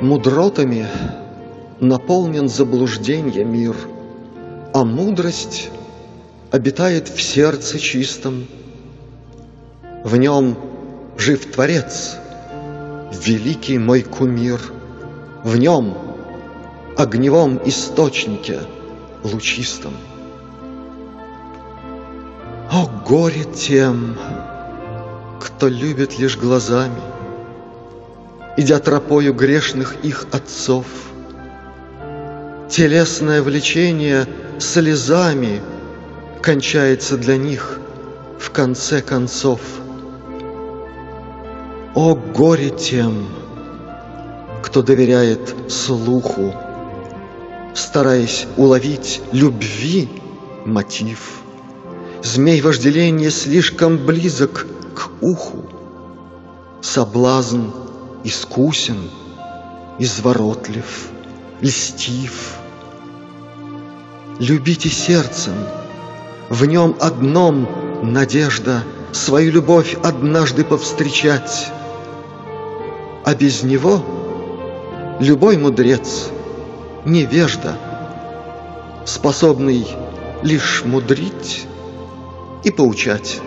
Мудротами наполнен заблужденья мир, а мудрость обитает в сердце чистом. В нем жив Творец, великий мой кумир, в нем, огневом источнике лучистом. О, горе тем, кто любит лишь глазами, идя тропою грешных их отцов. Телесное влечение слезами кончается для них в конце концов. О, горе тем, кто доверяет слуху, стараясь уловить любви мотив. Змей вожделения слишком близок к уху, соблазн искусен, изворотлив, льстив. Любите сердцем, в нем одном надежда свою любовь однажды повстречать, а без него любой мудрец невежда, способный лишь мудрить и поучать.